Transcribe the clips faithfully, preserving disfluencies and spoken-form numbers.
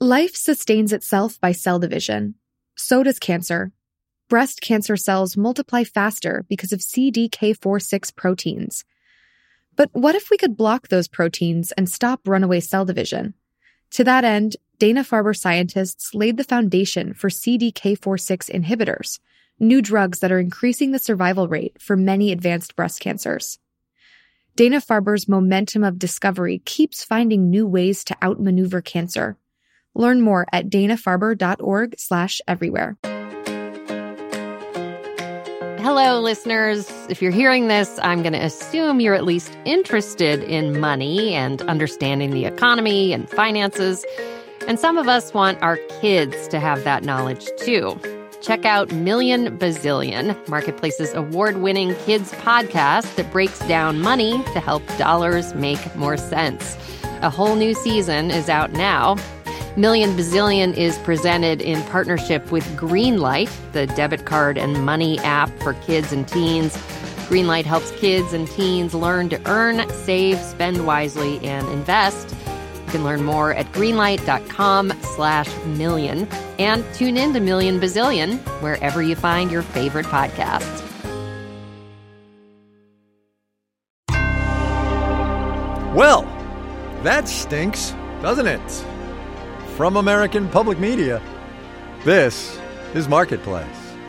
Life sustains itself by cell division. So does cancer. Breast cancer cells multiply faster because of C D K four six proteins. But what if we could block those proteins and stop runaway cell division? To that end, Dana-Farber scientists laid the foundation for C D K four six inhibitors, new drugs that are increasing the survival rate for many advanced breast cancers. Dana-Farber's momentum of discovery keeps finding new ways to outmaneuver cancer. Learn more at danafarber.org slash everywhere. Hello, listeners. If you're hearing this, I'm going to assume you're at least interested in money and understanding the economy and finances. And some of us want our kids to have that knowledge, too. Check out Million Bazillion, Marketplace's award-winning kids podcast that breaks down money to help dollars make more sense. A whole new season is out now. Million Bazillion is presented in partnership with Greenlight, the debit card and money app for kids and teens. Greenlight helps kids and teens learn to earn, save, spend wisely, and invest. You can learn more at greenlight.com slash million and tune in to Million Bazillion wherever you find your favorite podcasts. Well, that stinks, doesn't it? From American Public Media, this is Marketplace.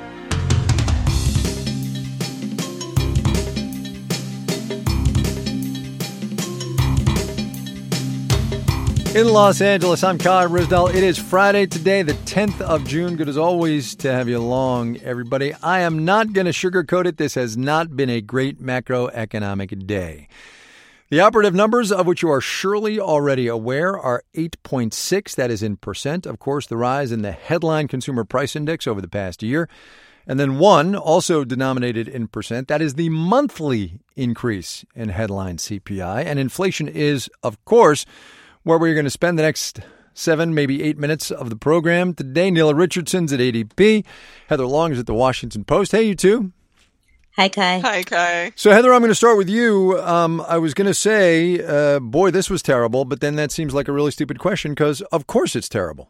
In Los Angeles, I'm Kai Ryssdal. It is Friday today, the tenth of June. Good as always to have you along, everybody. I am not going to sugarcoat it. This has not been a great macroeconomic day. The operative numbers, of which you are surely already aware, are eight point six. That is in percent. Of course, the rise in the headline consumer price index over the past year. And then one, also denominated in percent, that is the monthly increase in headline C P I. And inflation is, of course, where we're going to spend the next seven, maybe eight minutes of the program. Today, Neela Richardson's at A D P. Heather Long is at the Washington Post. Hey, you two. Hi, Kai. Hi, Kai. So, Heather, I'm going to start with you. Um, I was going to say, uh, boy, this was terrible, but then that seems like a really stupid question because, of course, it's terrible.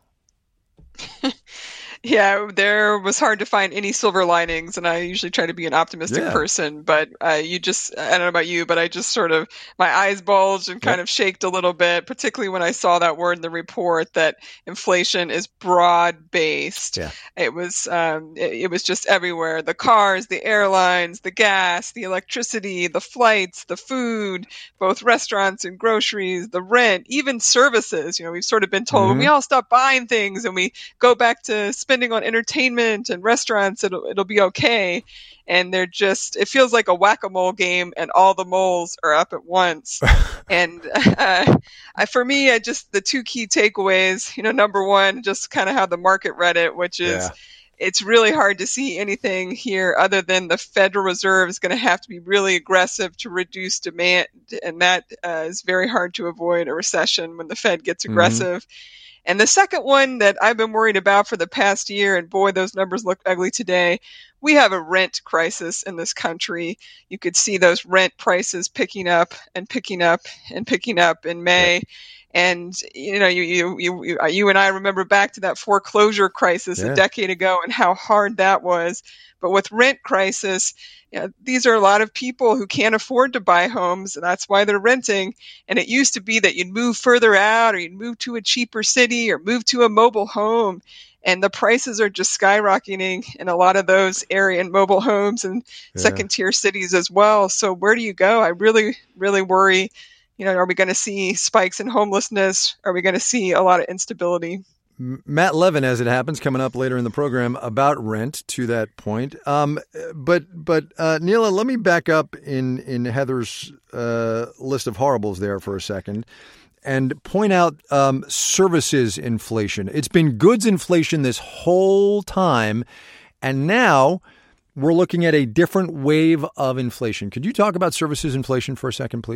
Yeah, there was hard to find any silver linings, and I usually try to be an optimistic Yeah. person, but uh, you just, I don't know about you, but I just sort of, my eyes bulged and kind Yep. of shaked a little bit, particularly when I saw that word in the report that inflation is broad-based. Yeah. It was, um, it, it was just everywhere. The cars, the airlines, the gas, the electricity, the flights, the food, both restaurants and groceries, the rent, even services. You know, we've sort of been told when we all stop buying things and we go back to spending on entertainment and restaurants, it'll it'll be okay. And they're just, it feels like a whack-a-mole game, and all the moles are up at once. And uh, I, for me, I just the two key takeaways. You know, number one, just kind of how the market read it, which is. Yeah. It's really hard to see anything here other than the Federal Reserve is going to have to be really aggressive to reduce demand. And that uh, is very hard to avoid a recession when the Fed gets aggressive. Mm-hmm. And the second one that I've been worried about for the past year, and boy, those numbers look ugly today, we have a rent crisis in this country. You could see those rent prices picking up and picking up and picking up in May. Yeah. And, you know, you, you, you, you and I remember back to that foreclosure crisis yeah. a decade ago and how hard that was. But with rent crisis, you know, these are a lot of people who can't afford to buy homes, and that's why they're renting. And it used to be that you'd move further out, or you'd move to a cheaper city, or move to a mobile home. And the prices are just skyrocketing in a lot of those area and mobile homes and yeah. second tier cities as well. So where do you go? I really, really worry. You know, are we going to see spikes in homelessness? Are we going to see a lot of instability? Matt Levin, as it happens, coming up later in the program about rent to that point. Um, but but uh, Neela, let me back up in, in Heather's uh, list of horribles there for a second and point out um, services inflation. It's been goods inflation this whole time, and now we're looking at a different wave of inflation. Could you talk about services inflation for a second, please?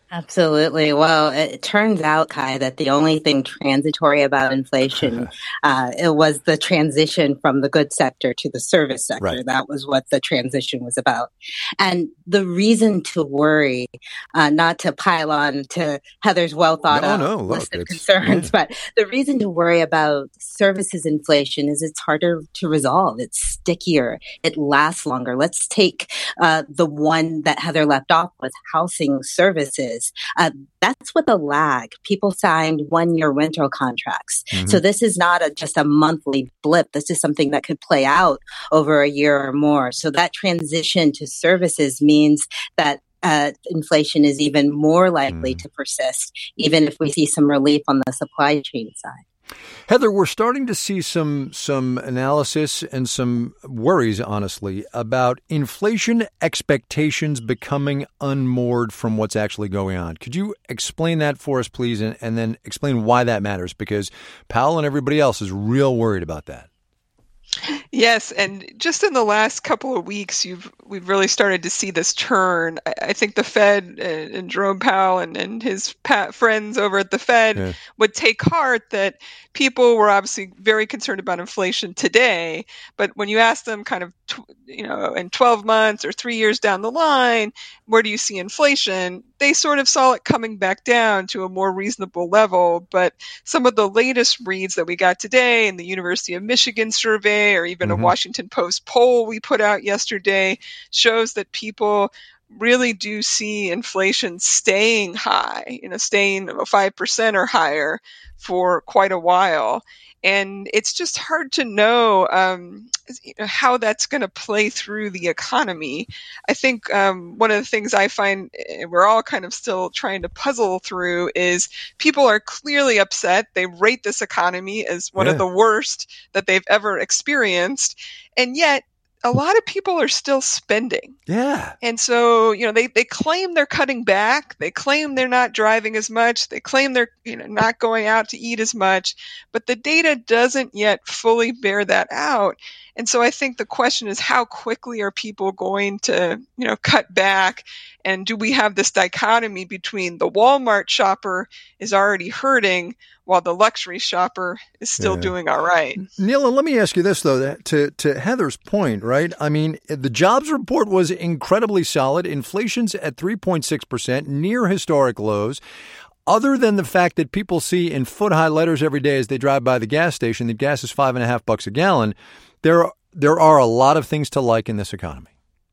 Absolutely. Well, it turns out, Kai, that the only thing transitory about inflation uh, it was the transition from the goods sector to the service sector. Right. That was what the transition was about. And the reason to worry, uh, not to pile on to Heather's well thought out no, no, look, list of concerns, yeah. but the reason to worry about services inflation is it's harder to resolve. It's stickier. It lasts longer. Let's take uh, the one that Heather left off with, housing services. Uh, that's with a lag. People signed one-year rental contracts. Mm-hmm. So this is not a, just a monthly blip. This is something that could play out over a year or more. So that transition to services means that uh, inflation is even more likely mm. to persist, even if we see some relief on the supply chain side. Heather, we're starting to see some some analysis and some worries, honestly, about inflation expectations becoming unmoored from what's actually going on. Could you explain that for us, please, and, and then explain why that matters? Because Powell and everybody else is real worried about that. Yes, and just in the last couple of weeks, you've we've really started to see this turn. I, I think the Fed and, and Jerome Powell and, and his pa- friends over at the Fed yeah. would take heart that people were obviously very concerned about inflation today, but when you ask them kind of, tw- you know, in twelve months or three years down the line, where do you see inflation? They sort of saw it coming back down to a more reasonable level. But some of the latest reads that we got today in the University of Michigan survey, or even mm-hmm. a Washington Post poll we put out yesterday, shows that people really do see inflation staying high, you know, staying five percent or higher for quite a while. And it's just hard to know um, you know, how that's going to play through the economy. I think um, one of the things I find we're all kind of still trying to puzzle through is people are clearly upset. They rate this economy as one yeah. of the worst that they've ever experienced. And yet, a lot of people are still spending. Yeah. And so, you know, they, they claim they're cutting back. They claim they're not driving as much. They claim they're, you know, not going out to eat as much. But the data doesn't yet fully bear that out. And so I think the question is, how quickly are people going to, you know, cut back? And do we have this dichotomy between the Walmart shopper is already hurting while the luxury shopper is still yeah. doing all right? Neela, let me ask you this, though, to, to Heather's point, right? I mean, the jobs report was incredibly solid. Inflation's at three point six percent, near historic lows. Other than the fact that people see in foot-high letters every day as they drive by the gas station that gas is five and a half bucks a gallon, there are, there are a lot of things to like in this economy.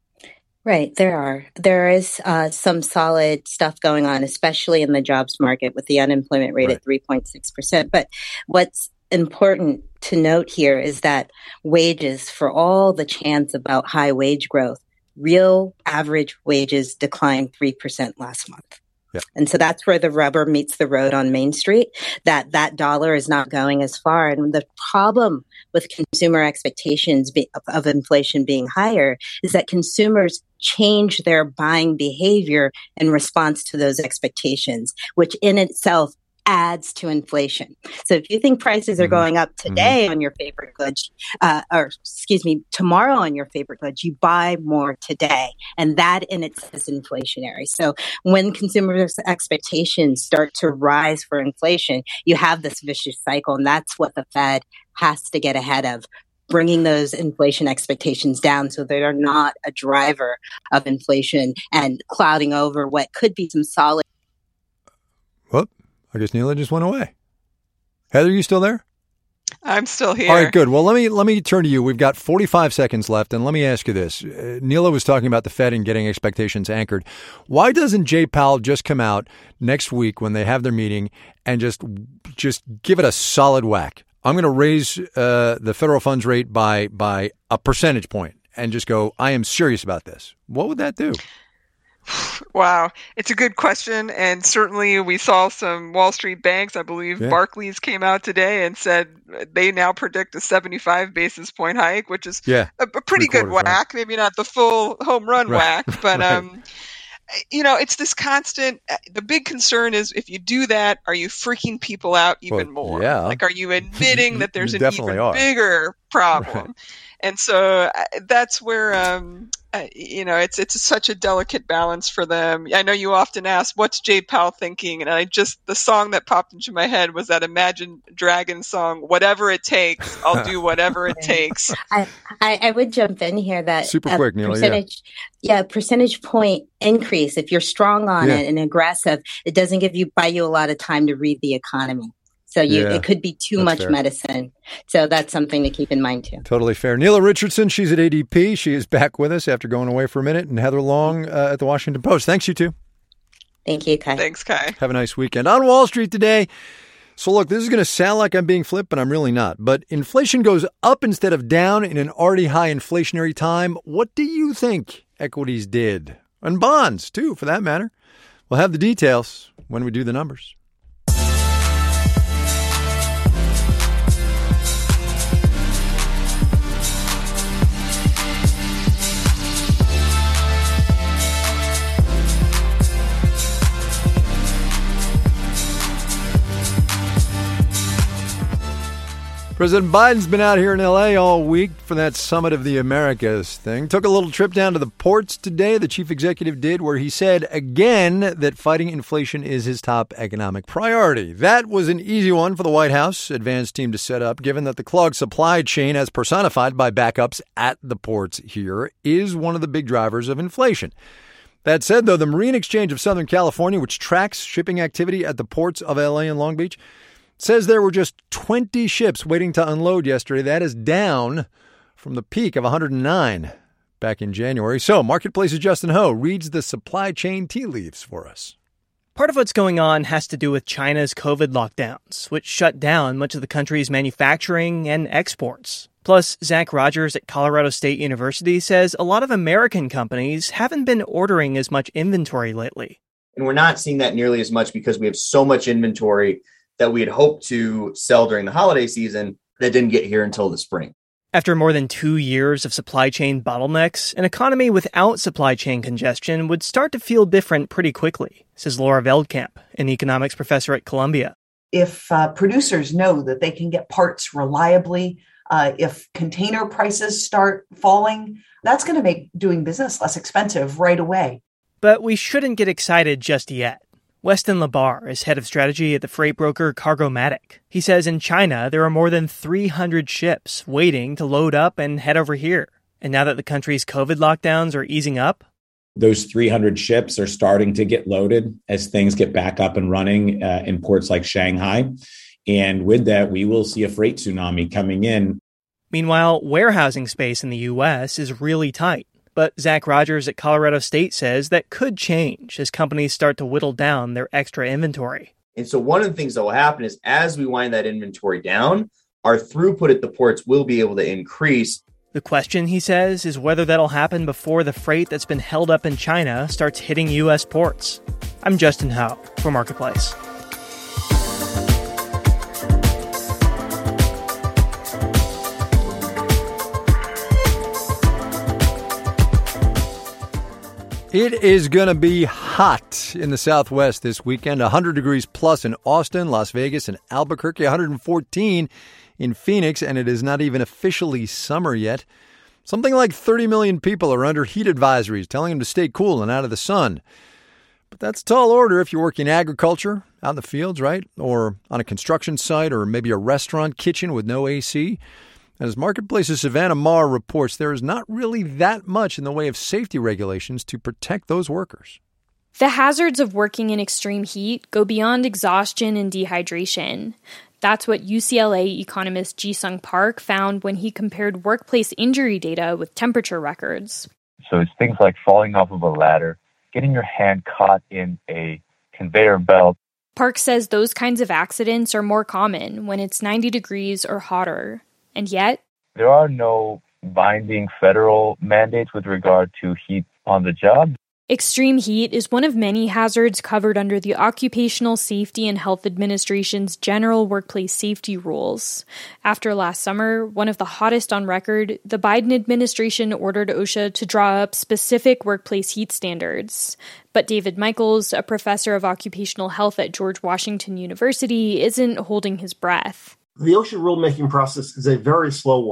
Right. There are. There is uh, some solid stuff going on, especially in the jobs market with the unemployment rate right. at three point six percent. But what's important to note here is that wages, for all the chants about high wage growth, real average wages declined three percent last month. Yeah. And so that's where the rubber meets the road on Main Street, that that dollar is not going as far. And the problem with consumer expectations be, of, of inflation being higher is that consumers change their buying behavior in response to those expectations, which in itself adds to inflation. So if you think prices are going up today mm-hmm. on your favorite goods, uh, or excuse me, tomorrow on your favorite goods, you buy more today. And that in itself is inflationary. So when consumers' expectations start to rise for inflation, you have this vicious cycle. And that's what the Fed has to get ahead of, bringing those inflation expectations down so they're not a driver of inflation and clouding over what could be some solid. Whoop. I guess Neela just went away. Heather, you still there? I'm still here. All right, good. Well, let me let me turn to you. We've got forty-five seconds left, and let me ask you this. Uh, Neela was talking about the Fed and getting expectations anchored. Why doesn't Jay Powell just come out next week when they have their meeting and just just give it a solid whack? I'm going to raise uh, the federal funds rate by by a percentage point and just go, I am serious about this. What would that do? Wow. It's a good question. And certainly we saw some Wall Street banks, I believe yeah. Barclays came out today and said they now predict a seventy-five basis point hike, which is yeah. a, a pretty good whack. Right. Maybe not the full home run right. whack, but right. um, you know, it's this constant, the big concern is if you do that, are you freaking people out even well, more? Yeah. Like, are you admitting that there's an even are. bigger problem. Right. And so that's where, um, uh, you know, it's it's such a delicate balance for them. I know you often ask, what's Jay Powell thinking? And I just, the song that popped into my head was that Imagine Dragons song, whatever it takes, I'll do whatever it takes. I, I, I would jump in here that Super quick, Neela, percentage, yeah. yeah, percentage point increase. If you're strong on Yeah. it and aggressive, it doesn't give you, buy you a lot of time to read the economy. So you, Yeah, it could be too that's much fair. medicine. So that's something to keep in mind too. Totally fair. Neela Richardson, she's at A D P. She is back with us after going away for a minute. And Heather Long uh, at the Washington Post. Thanks, you two. Thank you, Kai. Thanks, Kai. Have a nice weekend. On Wall Street today. So look, this is going to sound like I'm being flipped, but I'm really not. But inflation goes up instead of down in an already high inflationary time. What do you think equities did? And bonds, too, for that matter. We'll have the details when we do the numbers. President Biden's been out here in L A all week for that Summit of the Americas thing. Took a little trip down to the ports today, the chief executive did, where he said again that fighting inflation is his top economic priority. That was an easy one for the White House advanced team to set up, given that the clogged supply chain, as personified by backups at the ports here, is one of the big drivers of inflation. That said, though, the Marine Exchange of Southern California, which tracks shipping activity at the ports of L A and Long Beach, says there were just twenty ships waiting to unload yesterday. That is down from the peak of one hundred nine back in January. So, Marketplace's Justin Ho reads the supply chain tea leaves for us. Part of what's going on has to do with China's COVID lockdowns, which shut down much of the country's manufacturing and exports. Plus, Zach Rogers at Colorado State University says a lot of American companies haven't been ordering as much inventory lately. And we're not seeing that nearly as much because we have so much inventory that we had hoped to sell during the holiday season that didn't get here until the spring. After more than two years of supply chain bottlenecks, an economy without supply chain congestion would start to feel different pretty quickly, says Laura Veldkamp, an economics professor at Columbia. If uh, producers know that they can get parts reliably, uh, if container prices start falling, that's going to make doing business less expensive right away. But we shouldn't get excited just yet. Weston Labar is head of strategy at the freight broker Cargomatic. He says in China, there are more than three hundred ships waiting to load up and head over here. And now that the country's COVID lockdowns are easing up, those three hundred ships are starting to get loaded as things get back up and running uh, in ports like Shanghai. And with that, we will see a freight tsunami coming in. Meanwhile, warehousing space in the U S is really tight. But Zach Rogers at Colorado State says that could change as companies start to whittle down their extra inventory. And so one of the things that will happen is as we wind that inventory down, our throughput at the ports will be able to increase. The question, he says, is whether that'll happen before the freight that's been held up in China starts hitting U S ports. I'm Justin Ho for Marketplace. It is going to be hot in the Southwest this weekend. one hundred degrees plus in Austin, Las Vegas, and Albuquerque. one hundred fourteen in Phoenix, and it is not even officially summer yet. Something like thirty million people are under heat advisories, telling them to stay cool and out of the sun. But that's tall order if you work in agriculture, out in the fields, right? Or on a construction site, or maybe a restaurant kitchen with no A C. As Marketplace's Savannah Marr reports, there is not really that much in the way of safety regulations to protect those workers. The hazards of working in extreme heat go beyond exhaustion and dehydration. That's what U C L A economist Ji-Sung Park found when he compared workplace injury data with temperature records. So it's things like falling off of a ladder, getting your hand caught in a conveyor belt. Park says those kinds of accidents are more common when it's ninety degrees or hotter. And yet, there are no binding federal mandates with regard to heat on the job. Extreme heat is one of many hazards covered under the Occupational Safety and Health Administration's General Workplace Safety Rules. After last summer, one of the hottest on record, the Biden administration ordered OSHA to draw up specific workplace heat standards. But David Michaels, a professor of occupational health at George Washington University, isn't holding his breath. The OSHA rulemaking process is a very slow one.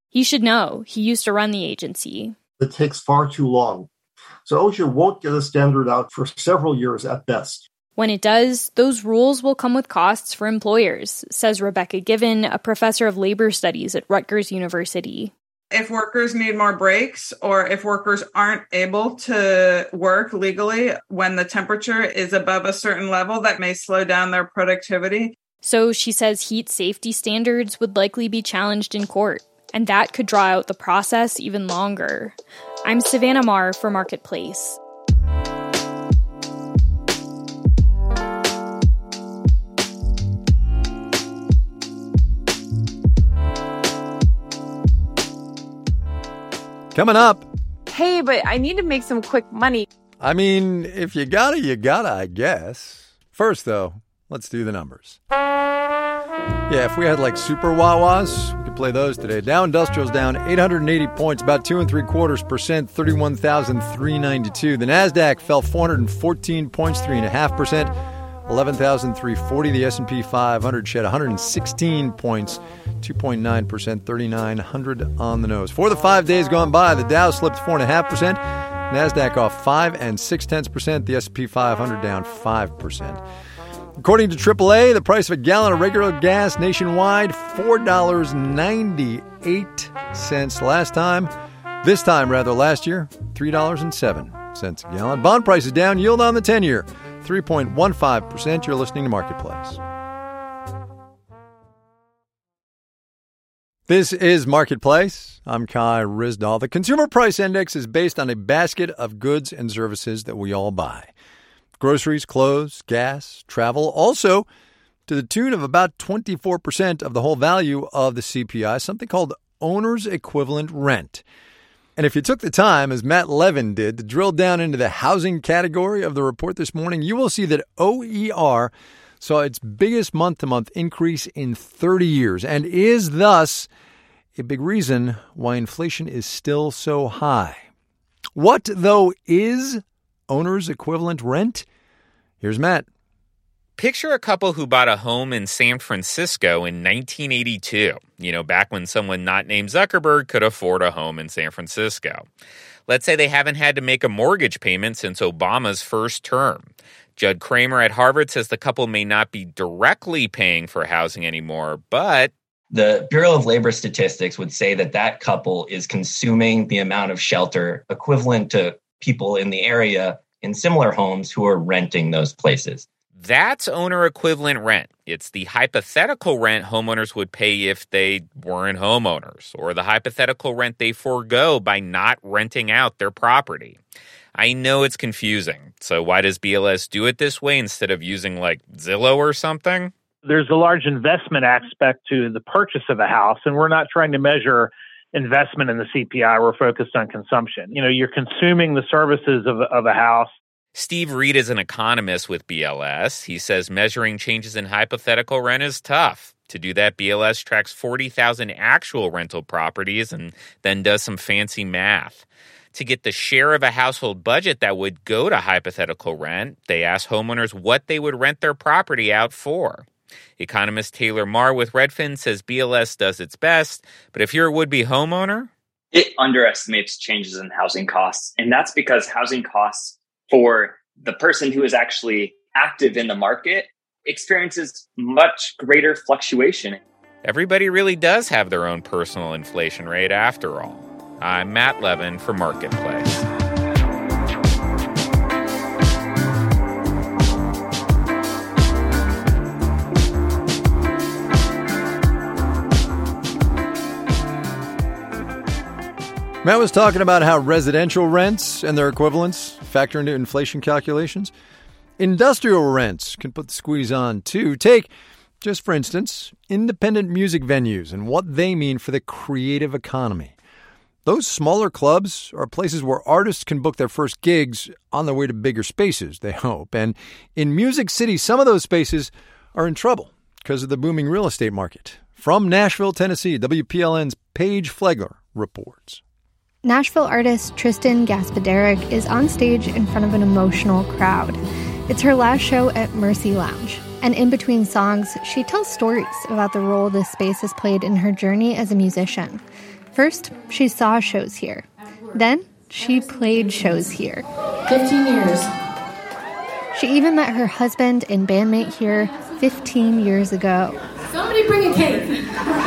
He should know. He used to run the agency. It takes far too long. So OSHA won't get a standard out for several years at best. When it does, those rules will come with costs for employers, says Rebecca Given, a professor of labor studies at Rutgers University. If workers need more breaks, or if workers aren't able to work legally when the temperature is above a certain level, that may slow down their productivity. So she says heat safety standards would likely be challenged in court, and that could draw out the process even longer. I'm Savannah Marr for Marketplace. Coming up. Hey, but I need to make some quick money. I mean, if you gotta, you gotta, I guess. First, though, let's do the numbers. Yeah, if we had like super wah-wahs, we could play those today. Dow Industrial's down eight hundred eighty points, about two and three quarters percent, thirty-one thousand three hundred ninety-two. The Nasdaq fell four hundred fourteen points, three and a half percent, eleven thousand three hundred forty. The S and P five hundred shed one hundred sixteen points, two point nine percent, thirty-nine hundred on the nose. For the five days gone by, the Dow slipped four and a half percent, Nasdaq off five and six tenths percent. The S and P five hundred down five percent. According to triple A, the price of a gallon of regular gas nationwide, four dollars and ninety-eight cents last time. This time, rather, last year, three dollars and seven cents a gallon. Bond prices down, yield on the ten-year, three point one five percent. You're listening to Marketplace. This is Marketplace. I'm Kai Ryssdal. The Consumer Price Index is based on a basket of goods and services that we all buy. Groceries, clothes, gas, travel, also to the tune of about twenty-four percent of the whole value of the C P I, something called owner's equivalent rent. And if you took the time, as Matt Levin did, to drill down into the housing category of the report this morning, you will see that O E R saw its biggest month-to-month increase in thirty years and is thus a big reason why inflation is still so high. What, though, is owner's equivalent rent? Here's Matt. Picture a couple who bought a home in San Francisco in nineteen eighty-two, you know, back when someone not named Zuckerberg could afford a home in San Francisco. Let's say they haven't had to make a mortgage payment since Obama's first term. Judd Kramer at Harvard says the couple may not be directly paying for housing anymore, but the Bureau of Labor Statistics would say that that couple is consuming the amount of shelter equivalent to people in the area in similar homes who are renting those places. That's owner equivalent rent. It's the hypothetical rent homeowners would pay if they weren't homeowners, or the hypothetical rent they forego by not renting out their property. I know it's confusing. So why does B L S do it this way instead of using like Zillow or something? There's a large investment aspect to the purchase of a house, and we're not trying to measure investment in the C P I. We're focused on consumption. You know, you're consuming the services of, of a house. Steve Reed is an economist with B L S. He says measuring changes in hypothetical rent is tough. To do that, B L S tracks forty thousand actual rental properties and then does some fancy math. To get the share of a household budget that would go to hypothetical rent, they ask homeowners what they would rent their property out for. Economist Taylor Marr with Redfin says B L S does its best, but if you're a would-be homeowner, it underestimates changes in housing costs. And that's because housing costs for the person who is actually active in the market experiences much greater fluctuation. Everybody really does have their own personal inflation rate after all. I'm Matt Levin for Marketplace. Matt was talking about how residential rents and their equivalents factor into inflation calculations. Industrial rents can put the squeeze on, too. Take, just for instance, independent music venues and what they mean for the creative economy. Those smaller clubs are places where artists can book their first gigs on their way to bigger spaces, they hope. And in Music City, some of those spaces are in trouble because of the booming real estate market. From Nashville, Tennessee, W P L N's Paige Flegler reports. Nashville artist Tristan Gaspaderic is on stage in front of an emotional crowd. It's her last show at Mercy Lounge. And in between songs, she tells stories about the role this space has played in her journey as a musician. First, she saw shows here. Then, she played shows here. fifteen years. She even met her husband and bandmate here fifteen years ago. Somebody bring a cake.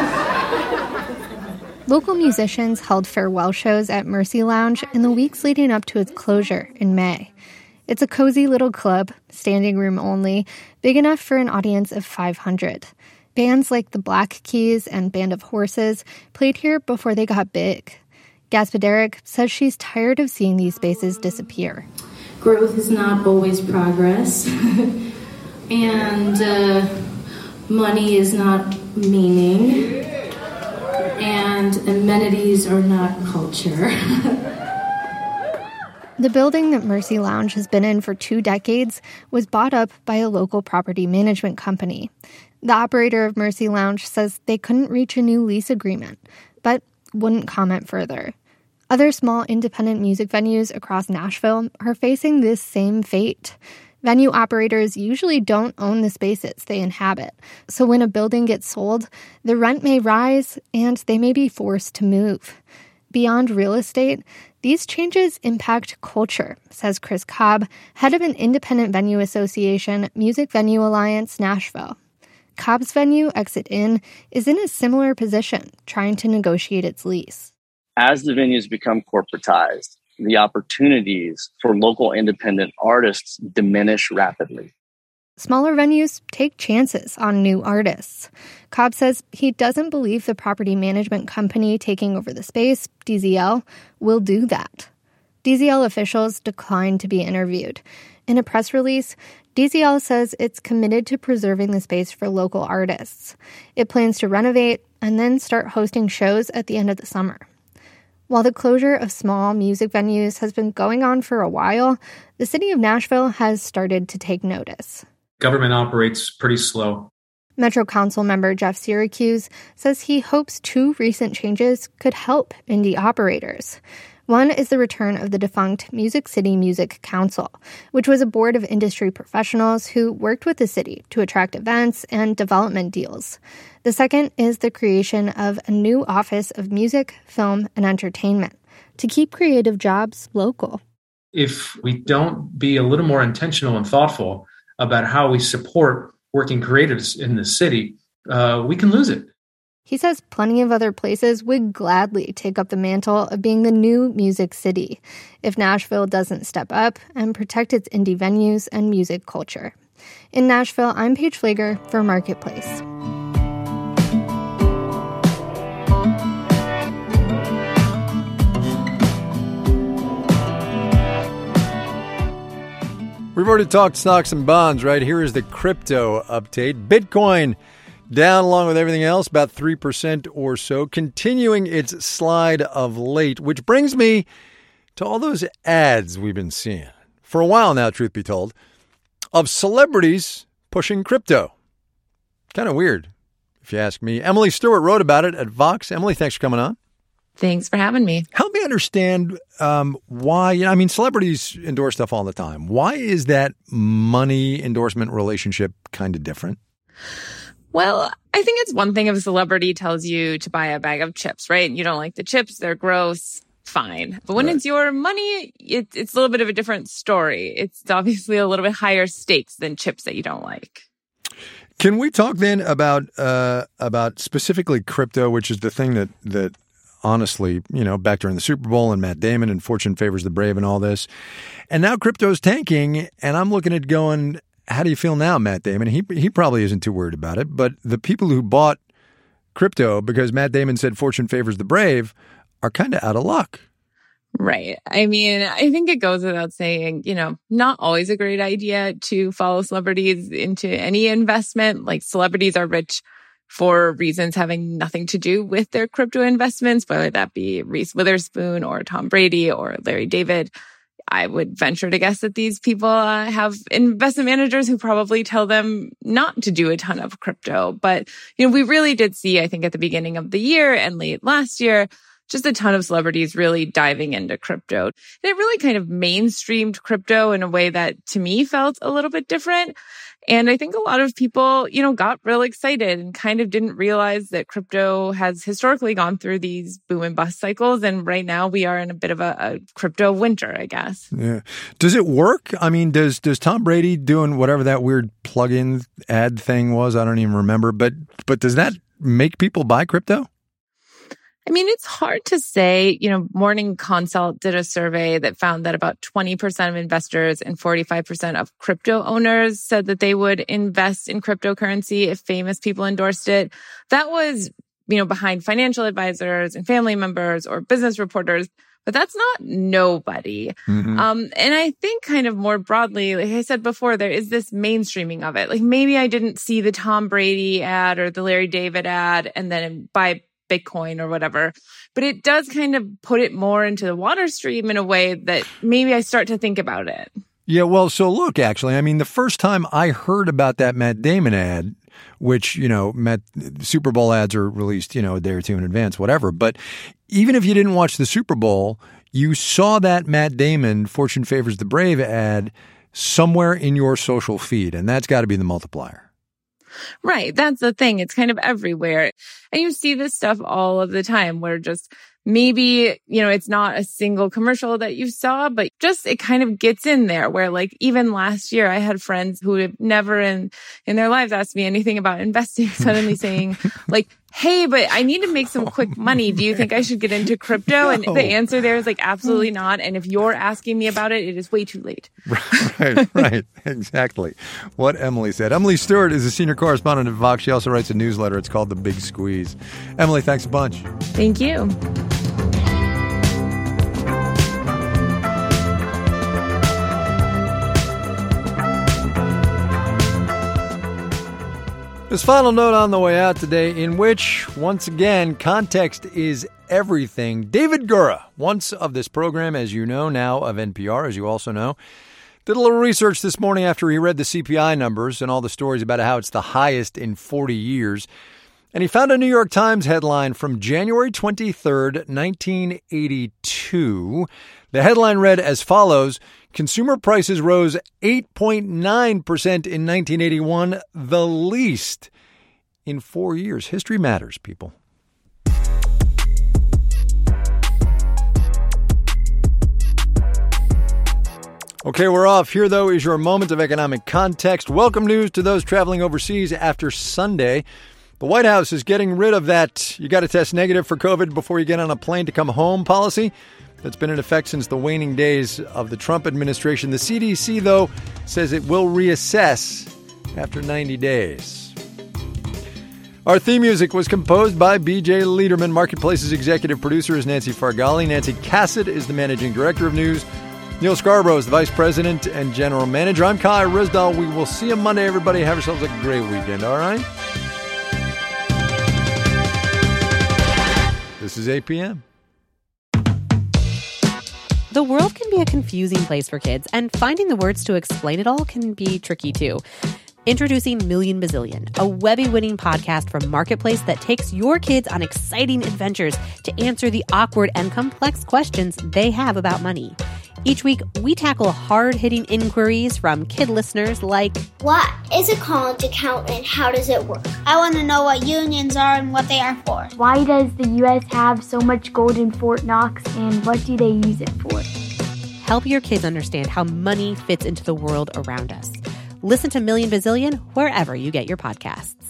Local musicians held farewell shows at Mercy Lounge in the weeks leading up to its closure in May. It's a cozy little club, standing room only, big enough for an audience of five hundred. Bands like the Black Keys and Band of Horses played here before they got big. Gaspoderic says she's tired of seeing these spaces disappear. Growth is not always progress, and uh, money is not meaning, and amenities are not culture. The building that Mercy Lounge has been in for two decades was bought up by a local property management company. The operator of Mercy Lounge says they couldn't reach a new lease agreement, but wouldn't comment further. Other small independent music venues across Nashville are facing this same fate. Venue operators usually don't own the spaces they inhabit, so when a building gets sold, the rent may rise and they may be forced to move. Beyond real estate, these changes impact culture, says Chris Cobb, head of an independent venue association, Music Venue Alliance Nashville. Cobb's venue, Exit In, is in a similar position, trying to negotiate its lease. As the venues become corporatized, the opportunities for local independent artists diminish rapidly. Smaller venues take chances on new artists. Cobb says he doesn't believe the property management company taking over the space, D Z L, will do that. D Z L officials declined to be interviewed. In a press release, D Z L says it's committed to preserving the space for local artists. It plans to renovate and then start hosting shows at the end of the summer. While the closure of small music venues has been going on for a while, the city of Nashville has started to take notice. Government operates pretty slow. Metro Council member Jeff Syracuse says he hopes two recent changes could help indie operators. One is the return of the defunct Music City Music Council, which was a board of industry professionals who worked with the city to attract events and development deals. The second is the creation of a new Office of Music, Film, and Entertainment to keep creative jobs local. If we don't be a little more intentional and thoughtful about how we support working creatives in the city, uh, we can lose it. He says plenty of other places would gladly take up the mantle of being the new music city if Nashville doesn't step up and protect its indie venues and music culture. In Nashville, I'm Paige Flager for Marketplace. We've already talked stocks and bonds, right? Here is the crypto update. Bitcoin down along with everything else, about three percent or so, continuing its slide of late, which brings me to all those ads we've been seeing for a while now, truth be told, of celebrities pushing crypto. Kind of weird, if you ask me. Emily Stewart wrote about it at Vox. Emily, thanks for coming on. Thanks for having me. Help me understand um, why, you know, I mean, celebrities endorse stuff all the time. Why is that money endorsement relationship kind of different? Well, I think it's one thing if a celebrity tells you to buy a bag of chips, right? You don't like the chips, they're gross, fine. But when right. it's your money, it, it's a little bit of a different story. It's obviously a little bit higher stakes than chips that you don't like. Can we talk then about uh, about specifically crypto, which is the thing that that honestly, you know, back during the Super Bowl and Matt Damon and Fortune Favors the Brave and all this. And now crypto's tanking, and I'm looking at going, how do you feel now, Matt Damon? He he probably isn't too worried about it, but the people who bought crypto because Matt Damon said Fortune favors the brave are kind of out of luck. Right. I mean, I think it goes without saying, you know, not always a great idea to follow celebrities into any investment. Like, celebrities are rich for reasons having nothing to do with their crypto investments, whether that be Reese Witherspoon or Tom Brady or Larry David. I would venture to guess that these people uh, have investment managers who probably tell them not to do a ton of crypto. But, you know, we really did see, I think, at the beginning of the year and late last year, just a ton of celebrities really diving into crypto. And it really kind of mainstreamed crypto in a way that to me felt a little bit different. And I think a lot of people, you know, got real excited and kind of didn't realize that crypto has historically gone through these boom and bust cycles. And right now we are in a bit of a, a crypto winter, I guess. Yeah. Does it work? I mean, does does Tom Brady doing whatever that weird plug-in ad thing was? I don't even remember. But but does that make people buy crypto? I mean, it's hard to say. You know, Morning Consult did a survey that found that about twenty percent of investors and forty-five percent of crypto owners said that they would invest in cryptocurrency if famous people endorsed it. That was, you know, behind financial advisors and family members or business reporters. But that's not nobody. Mm-hmm. Um, and I think kind of more broadly, like I said before, there is this mainstreaming of it. Like maybe I didn't see the Tom Brady ad or the Larry David ad and then buy Bitcoin or whatever, but it does kind of put it more into the water stream in a way that maybe I start to think about it. Yeah, well, so look, actually, I mean, the first time I heard about that Matt Damon ad, which, you know, Matt, Super Bowl ads are released, you know, a day or two in advance, whatever. But even if you didn't watch the Super Bowl, you saw that Matt Damon Fortune Favors the Brave ad somewhere in your social feed, and that's got to be the multiplier. Right. That's the thing. It's kind of everywhere. And you see this stuff all of the time where just maybe, you know, it's not a single commercial that you saw, but just it kind of gets in there where like even last year I had friends who have never in, in their lives asked me anything about investing suddenly saying like, hey, but I need to make some quick money. Do you think I should get into crypto? And the answer there is like, absolutely not. And if you're asking me about it, it is way too late. Right, right. Exactly. What Emily said. Emily Stewart is a senior correspondent at Vox. She also writes a newsletter. It's called The Big Squeeze. Emily, thanks a bunch. Thank you. This final note on the way out today, in which, once again, context is everything. David Gura, once of this program, as you know, now of N P R, as you also know, did a little research this morning after he read the C P I numbers and all the stories about how it's the highest in forty years. And he found a New York Times headline from January twenty-third, nineteen eighty-two. The headline read as follows: consumer prices rose eight point nine percent in nineteen eighty-one, the least in four years. History matters, people. Okay, we're off. Here, though, is your moment of economic context. Welcome news to those traveling overseas after Sunday. The White House is getting rid of that you got to test negative for COVID before you get on a plane to come home policy that's been in effect since the waning days of the Trump administration. The C D C, though, says it will reassess after ninety days. Our theme music was composed by B J Liederman. Marketplace's executive producer is Nancy Fargali. Nancy Cassett is the managing director of news. Neil Scarborough is the vice president and general manager. I'm Kai Ryssdal. We will see you Monday, everybody. Have yourselves a great weekend, all right? This is eight p.m. The world can be a confusing place for kids, and finding the words to explain it all can be tricky, too. Introducing Million Bazillion, a Webby-winning podcast from Marketplace that takes your kids on exciting adventures to answer the awkward and complex questions they have about money. Each week, we tackle hard-hitting inquiries from kid listeners like, what is a college account and how does it work? I want to know what unions are and what they are for. Why does the U S have so much gold in Fort Knox and what do they use it for? Help your kids understand how money fits into the world around us. Listen to Million Bazillion wherever you get your podcasts.